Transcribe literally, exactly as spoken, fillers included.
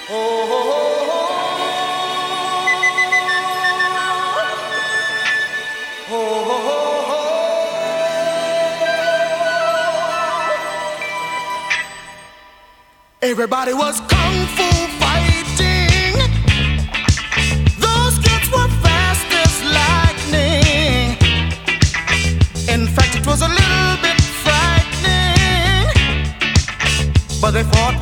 Everybody was kung fu fighting. Those kids were fast as lightning. In fact, it was a little bit frightening, but they fought